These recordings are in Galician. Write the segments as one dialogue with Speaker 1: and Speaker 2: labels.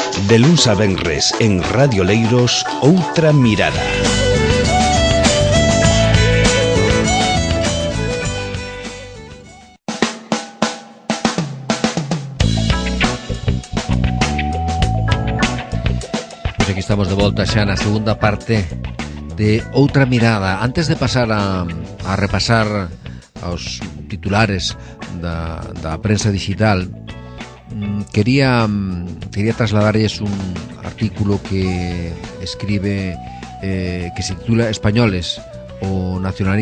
Speaker 1: De luns a venres en Radio Leiros, Outra Mirada.
Speaker 2: Pois aquí estamos de volta xa na segunda parte de Outra Mirada. Antes de pasar a repasar os titulares da prensa digital, quería trasladarles un artículo que escribe que se titula Españoles, o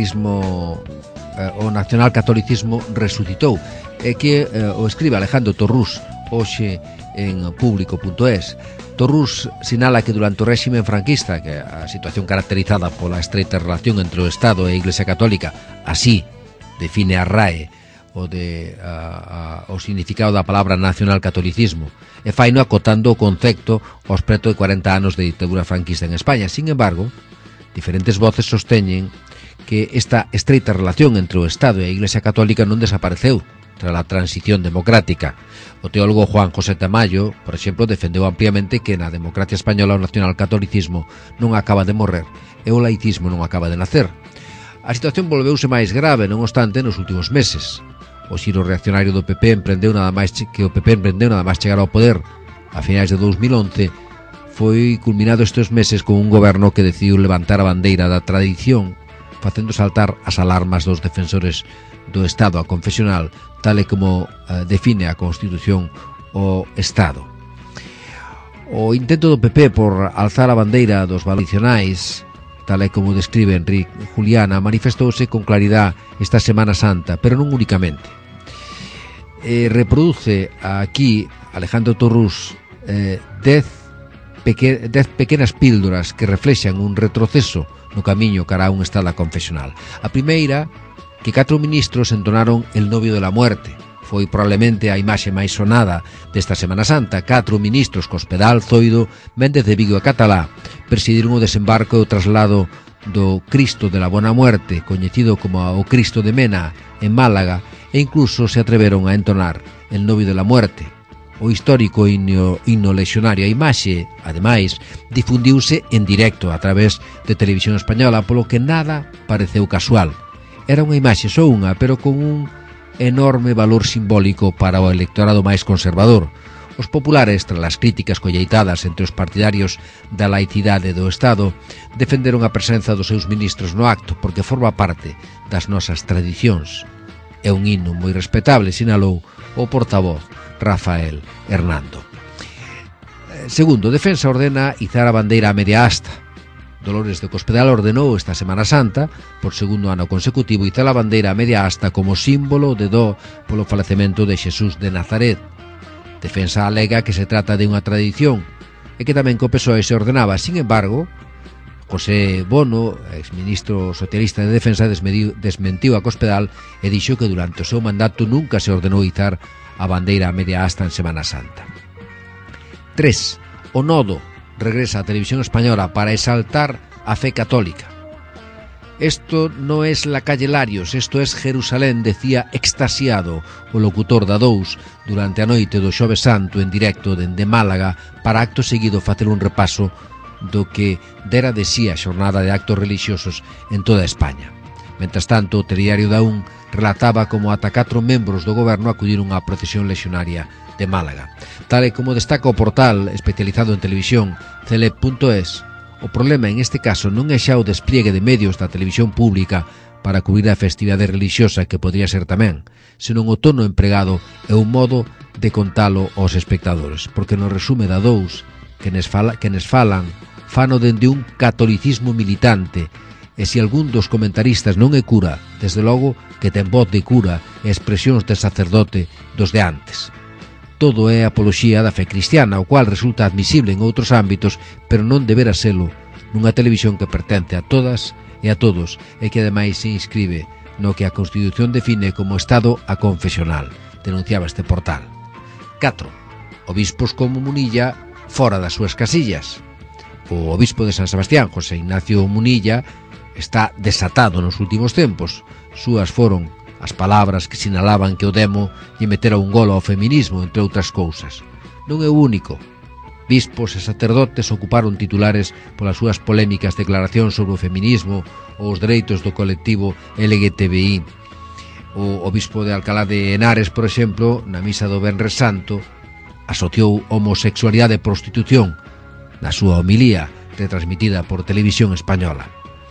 Speaker 2: nacionalcatolicismo resucitou, e que o escribe Alejandro Torrús hoxe en público.es. Torrús sinala que durante o réxime franquista, que a situación caracterizada pola estreita relación entre o Estado e a Iglesia Católica, así define a RAE o significado da palabra nacionalcatolicismo, e faino acotando o concepto aos preto de 40 anos de ditadura franquista en España. Sin embargo, diferentes voces sosteñen que esta estreita relación entre o Estado e a Iglesia Católica non desapareceu tras a transición democrática. O teólogo Juan José Tamayo, por exemplo, defendeu ampliamente que na democracia española o nacionalcatolicismo non acaba de morrer e o laicismo non acaba de nacer. A situación volveuse máis grave, non obstante, nos últimos meses. O xiro reaccionario do PP emprendeu nada máis chegar ao poder a finais de 2011, foi culminado estes meses con un goberno que decidiu levantar a bandeira da tradición, facendo saltar as alarmas dos defensores do Estado aconfesional, tal e como define a Constitución o Estado. O intento do PP por alzar a bandeira dos valores tradicionais, tal e como describe Enrique Juliana, manifestouse con claridade esta Semana Santa, pero non únicamente. Reproduce aquí Alejandro Torrús 10 pequenas píldoras que reflexan un retroceso no camiño cara a un Estado confesional. A primeira, que 4 ministros entonaron El novio de la muerte. Foi probablemente a imaxe máis sonada desta Semana Santa. 4 ministros co Hospedal, Zoido, Méndez de Vigo e Catalá presidiron o desembarco e o traslado do Cristo de la Buena Muerte, coñecido como o Cristo de Mena, en Málaga, e incluso se atreveron a entonar El novio de la muerte. O histórico himno lexionario. A imaxe, ademais, difundiuse en directo a través de Televisión Española, polo que nada pareceu casual. Era unha imaxe só unha, pero con un enorme valor simbólico para o electorado máis conservador. Os populares, tras as críticas colleitadas entre os partidarios da laicidade do Estado, defenderon a presenza dos seus ministros no acto porque forma parte das nosas tradicións. É un himno moi respetable, sinalou o portavoz Rafael Hernando. Segundo, Defensa ordena izar a bandeira a media asta. Dolores de Cospedal ordenou esta Semana Santa, por segundo ano consecutivo, izar a bandeira a media asta como símbolo de dó polo falecemento de Xesús de Nazaret. Defensa alega que se trata de unha tradición e que tamén co PSOE se ordenaba. Sin embargo, José Bono, exministro socialista de Defensa, desmentiu a Cospedal e dixo que durante o seu mandato nunca se ordenou izar a bandeira a media asta en Semana Santa. 3. O Nodo regresa a Televisión Española para exaltar a fe católica. Esto no es la calle Larios, esto es Jerusalén, decía extasiado o locutor da 2 durante a noite do Xoves Santo en directo dende Málaga, para acto seguido facer un repaso do que dera de sí a xornada de actos religiosos en toda España. Mentras tanto, o telediario da 1 relataba como ata 4 membros do goberno acudiron á procesión lexionaria de Málaga. Tal e como destaca o portal especializado en televisión celeb.es, o problema en este caso non é xa o despliegue de medios da televisión pública para cubrir a festividade religiosa, que podría ser tamén, senón o tono empregado e un modo de contalo aos espectadores, porque no resume da 2 que nes falan fano dende un catolicismo militante, e se algún dos comentaristas non é cura, desde logo que ten voz de cura e expresións de sacerdote dos de antes. Todo é apoloxía da fe cristiana, o cual resulta admisible en outros ámbitos, pero non debera selo nunha televisión que pertence a todas e a todos, e que ademais se inscribe no que a Constitución define como Estado aconfesional, denunciaba este portal. 4. Obispos como Munilla fora das súas casillas. O obispo de San Sebastián, José Ignacio Munilla, está desatado nos últimos tempos. Súas foron as palabras que sinalaban que o demo lle metera un golo ao feminismo, entre outras cousas. Non é o único. Bispos e sacerdotes ocuparon titulares polas súas polémicas declaracións sobre o feminismo ou os dereitos do colectivo LGTBI. O bispo de Alcalá de Henares, por exemplo, na misa do Venres Santo, asociou homosexualidade e prostitución na súa homilía retransmitida por Televisión Española.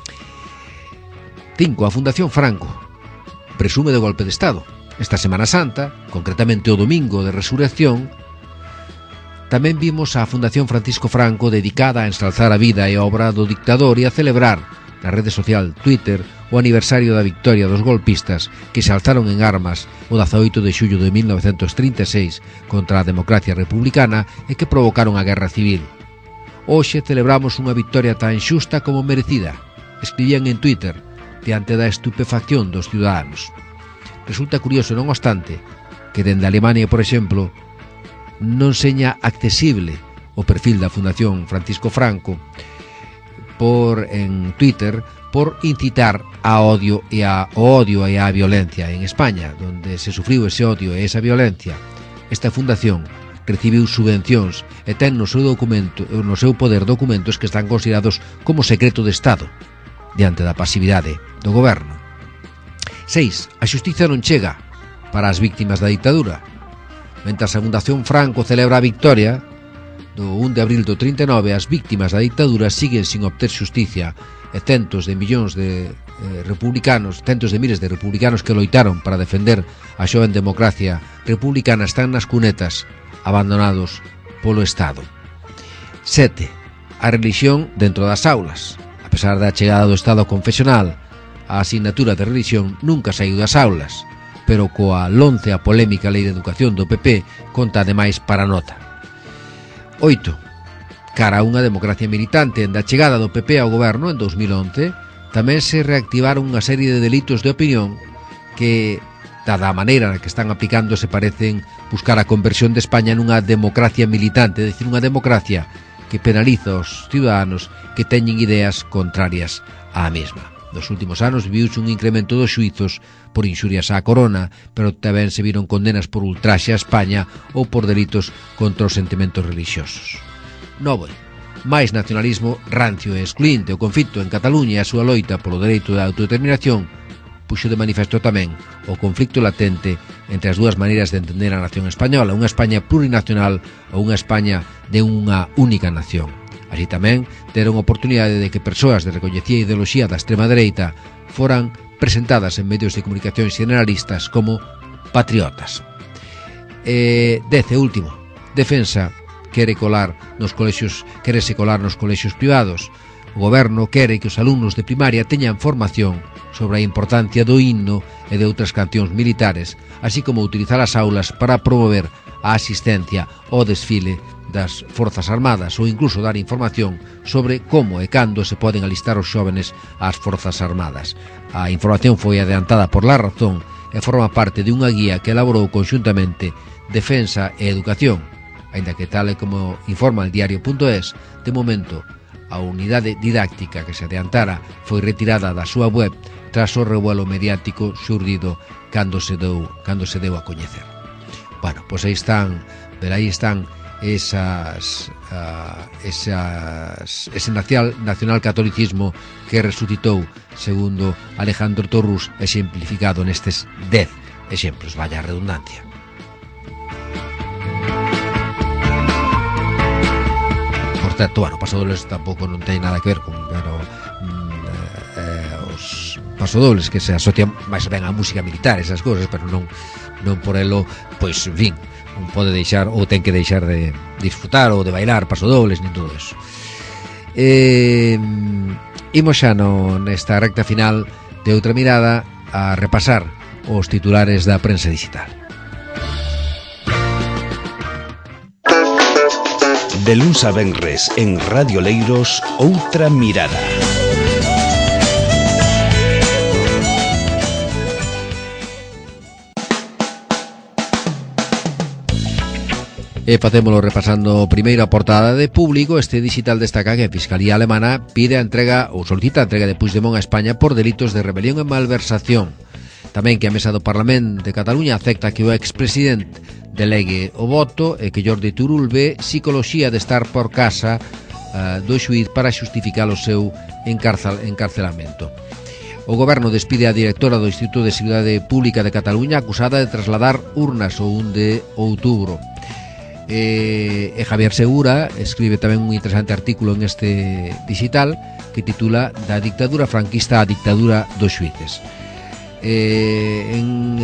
Speaker 2: 5. A Fundación Franco presume de golpe de Estado. Esta Semana Santa, concretamente o domingo de Resurrección, tamén vimos a Fundación Francisco Franco dedicada a ensalzar a vida e a obra do dictador e a celebrar na rede social Twitter o aniversario da victoria dos golpistas que se alzaron en armas o 18 de xullo de 1936 contra a democracia republicana e que provocaron a guerra civil. Hoxe celebramos unha victoria tan xusta como merecida, escribían en Twitter, diante da estupefacción dos ciudadanos. Resulta curioso, non obstante, que dende Alemania, por exemplo, non seña accesible o perfil da Fundación Francisco Franco en Twitter por incitar ao odio e a violencia en España, donde se sufriu ese odio e esa violencia. Esta fundación recibiu subvencións e ten no seu poder documentos que están considerados como secreto de Estado diante da pasividade do goberno. 6. A xustiza non chega para as víctimas da ditadura. Mentras a Fundación Franco celebra a victoria do 1 de abril do 39, as víctimas da ditadura siguen sin obter xusticia e centos de miles de republicanos que loitaron para defender a xoven democracia republicana están nas cunetas, abandonados polo Estado. 7. A relixión dentro das aulas. A pesar da chegada do Estado confesional, a asignatura de relixión nunca saiu das aulas, pero coa lonce a polémica Lei de Educación do PP conta ademais para nota. 8. Cara a unha democracia militante, da chegada do PP ao goberno en 2011, tamén se reactivaron unha serie de delitos de opinión que, dada a maneira na que están aplicándose, parecen buscar a conversión de España nunha democracia militante, é dicir, unha democracia que penaliza aos ciudadanos que teñen ideas contrarias á mesma. Nos últimos anos viuse un incremento dos xuizos por inxurias á corona, pero tamén se viron condenas por ultraxe a España ou por delitos contra os sentimentos religiosos. 9. Mais nacionalismo rancio e excluinte. O conflito en Cataluña e a súa loita polo dereito de autodeterminación puxo de manifesto tamén o conflicto latente entre as dúas maneiras de entender a nación española, unha España plurinacional ou unha España de unha única nación. Así tamén deron oportunidade de que persoas de recoñecida ideoloxía da extrema dereita foran presentadas en medios de comunicación generalistas como patriotas. 10 e último, Defensa quere se colar nos colexios privados. O goberno quere que os alumnos de primaria teñan formación sobre a importancia do himno e de outras cancións militares, así como utilizar as aulas para promover a asistencia ao desfile das Forzas Armadas ou incluso dar información sobre como e cando se poden alistar os xóvenes ás Forzas Armadas. A información foi adiantada por La Razón e forma parte de unha guía que elaborou conxuntamente Defensa e Educación, aínda que tal e como informa el diario.es, de momento a unidade didáctica que se adiantara foi retirada da súa web tras o revuelo mediático xurdido cando se deu a coñecer. Bueno, pois aí están ese nacionalcatolicismo que resucitou, segundo Alejandro Torrús, exemplificado nestes 10 exemplos, vaya redundancia. Por certo, bueno, pasodobles tampouco non ten nada que ver con, pero os pasodobles que se asocian máis ben á música militar, esas cousas, pero non por elo, pois, en fin, non pode deixar ou ten que deixar de disfrutar ou de bailar pasodobles nin todo eso. Imos xa nesta recta final de Outra Mirada a repasar os titulares da prensa digital.
Speaker 1: De luns a venres en Radio Leiros, Outra Mirada.
Speaker 2: E facémolo repasando primeiro a portada de Público. Este digital destaca que a Fiscalía Alemana pide a entrega ou solicita a entrega de Puigdemont a España por delitos de rebelión e malversación. Tamén que a Mesa do Parlamento de Cataluña acepta que o expresidente delegue o voto e que Jordi Turull ve psicoloxía de estar por casa do xuíz para xustificar o seu encarcelamento. O goberno despide a directora do Instituto de Seguridade Pública de Cataluña acusada de trasladar urnas o 1 de outubro. E Javier Segura escribe tamén un interesante artículo en este digital que titula Da dictadura franquista á dictadura dos xuíces. En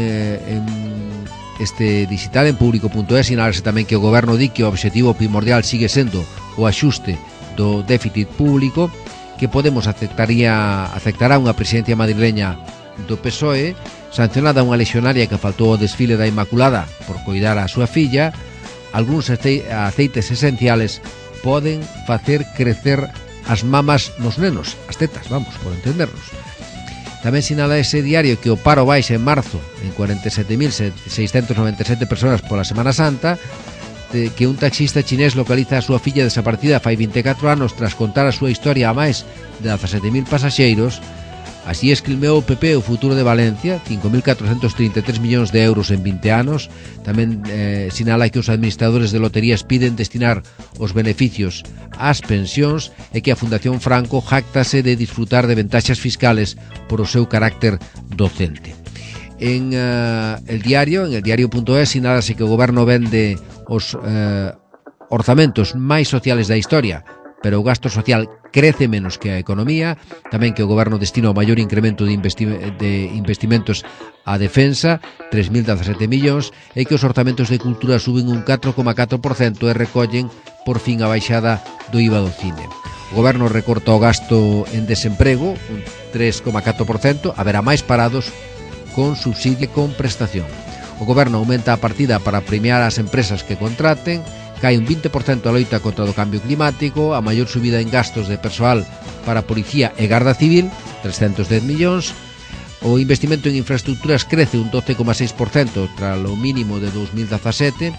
Speaker 2: este digital, en público.es, sinalase tamén que o goberno di que o obxectivo primordial sigue sendo o axuste do déficit público, que Podemos aceptará unha presidencia madrileña do PSOE, sancionada unha lexionaria que faltou ao desfile da Inmaculada por coidar a súa filla. Algúns aceites esenciales poden facer crecer as mamas nos nenos, as tetas, vamos, por entendernos. Tamén sinala ese diario que o paro baixa en marzo en 47.697 personas pola Semana Santa, que un taxista chinés localiza a súa filla desaparecida fai 24 anos tras contar a súa historia a máis de 17.000 pasaxeiros. Así escrilmeou o PP o futuro de Valencia, 5.433 millóns de euros en 20 anos. Tamén sinala que os administradores de loterías piden destinar os beneficios ás pensións e que a Fundación Franco jactase de disfrutar de ventaxas fiscales por o seu carácter docente. En el diario.es, sinálase que o goberno vende os orzamentos máis sociales da historia, pero o gasto social crece menos que a economía. Tamén que o goberno destina o maior incremento de investimentos á defensa, 3.017 millóns, e que os orzamentos de cultura suben un 4,4% e recollen por fin a baixada do IVA do cine. O goberno recorta o gasto en desemprego, un 3,4%, haberá máis parados con subsidio e con prestación. O goberno aumenta a partida para premiar as empresas que contraten, cae un 20% a loita contra o cambio climático, a maior subida en gastos de persoal para a Policía e Garda Civil, 310 millóns, o investimento en infraestructuras crece un 12,6% tras o mínimo de 2017,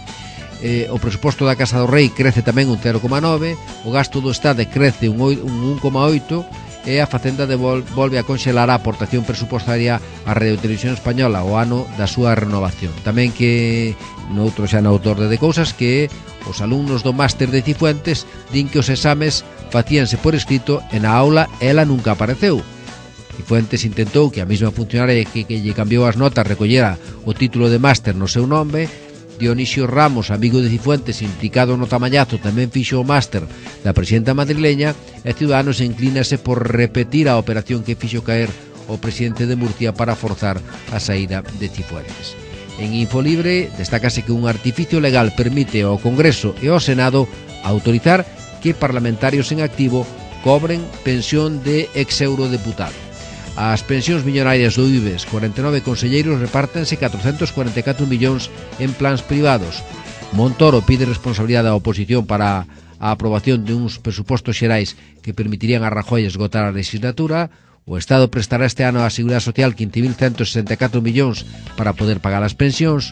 Speaker 2: o presuposto da Casa do Rei crece tamén un 0,9%, o gasto do Estado crece un 1,8%, e a Facenda volve a conxelar a aportación presupostaria á Radio Televisión Española o ano da súa renovación. Tamén que noutro xa no autor de cousas que os alumnos do máster de Cifuentes din que os exames facíanse por escrito e na aula ela nunca apareceu. Cifuentes intentou que a mesma funcionaria que lle cambiou as notas recollera o título de máster no seu nome. Dionisio Ramos, amigo de Cifuentes, implicado no tamañazo, tamén fixo o máster da presidenta madrileña, e Ciudadanos inclínase por repetir a operación que fixo caer o presidente de Murcia para forzar a saída de Cifuentes. En Infolibre destácase que un artificio legal permite ao Congreso e ao Senado autorizar que parlamentarios en activo cobren pensión de ex-eurodeputado. As pensións millonarias do IBEX, 49 conselleiros repártense 444 millóns en plans privados. Montoro pide responsabilidade á oposición para a aprobación de uns presupostos xerais que permitirían a Rajoy esgotar a legislatura. O Estado prestará este ano á Seguridade Social 15.164 millóns para poder pagar as pensións.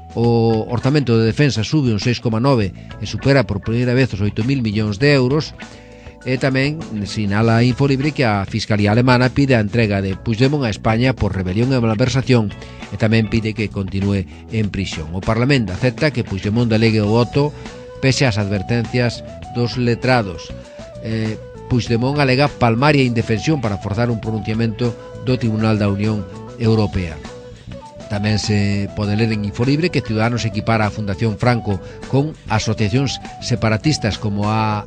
Speaker 2: O orzamento de defensa sube un 6,9 e supera por primeira vez os 8.000 millóns de euros. E tamén sinala a Infolibre que a Fiscalía Alemana pide a entrega de Puigdemont a España por rebelión e malversación e tamén pide que continúe en prisión. O Parlamento acepta que Puigdemont delegue o voto pese ás advertencias dos letrados. Puigdemont alega palmaria indefensión para forzar un pronunciamento do Tribunal da Unión Europea. Tamén se pode ler en Infolibre que Ciudadanos equipara a Fundación Franco con asociacións separatistas como a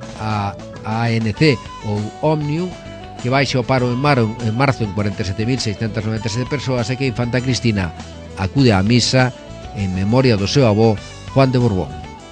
Speaker 2: ANC ou Omnium, que baixa o paro en marzo en 47.697 persoas, e que Infanta Cristina acude á misa en memoria do seu avó Juan de Borbón.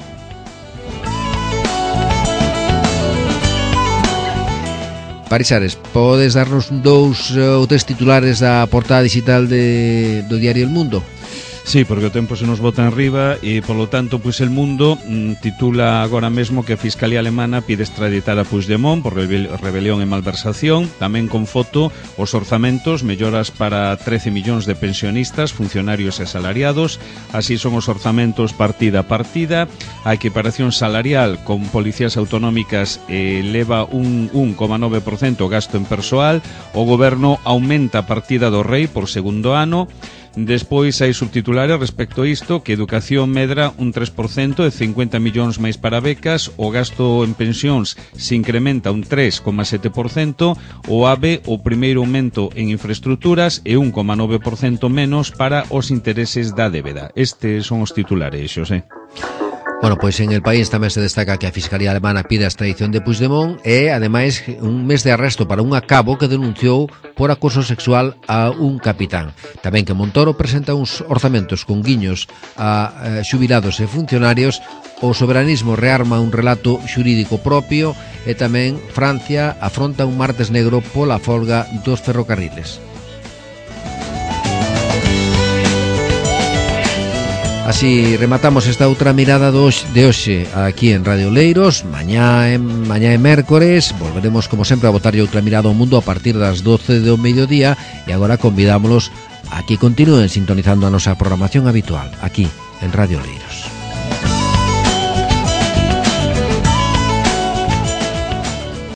Speaker 2: Parisares, podes darnos dous ou tres titulares da portada digital do diario El Mundo?
Speaker 3: Sí, porque o tempo se nos bota enriba e, polo tanto, pois El Mundo titula agora mesmo que a Fiscalía Alemana pide extraditar a Puigdemont por rebelión e malversación, tamén con foto os orzamentos, melloras para 13 millóns de pensionistas, funcionarios e salariados, así son os orzamentos partida a partida, a equiparación salarial con policías autonómicas eleva un 1,9% o gasto en persoal, o goberno aumenta a partida do Rei por segundo ano, Despois hai subtitulares respecto a isto, que educación medra un 3% e 50 millóns máis para becas, o gasto en pensións se incrementa un 3,7%, o AVE o primeiro aumento en infraestructuras e 1,9% menos para os intereses da débeda. Estes son os titulares, Xosé.
Speaker 2: Bueno, pois en El País tamén se destaca que a Fiscalía Alemana pide a extradición de Puigdemont e, ademais, un mes de arresto para un cabo que denunciou por acoso sexual a un capitán. Tamén que Montoro presenta uns orzamentos con guiños a xubilados e funcionarios, o soberanismo rearma un relato xurídico propio e tamén Francia afronta un martes negro pola folga dos ferrocarriles. Así rematamos esta outra mirada de hoxe aquí en Radio Leiros. Mañá é mércores. Volveremos, como sempre, a botarlle outra mirada ao mundo a partir das 12 do mediodía. E agora convidámolos a que continúen sintonizando a nosa programación habitual aquí en Radio Leiros.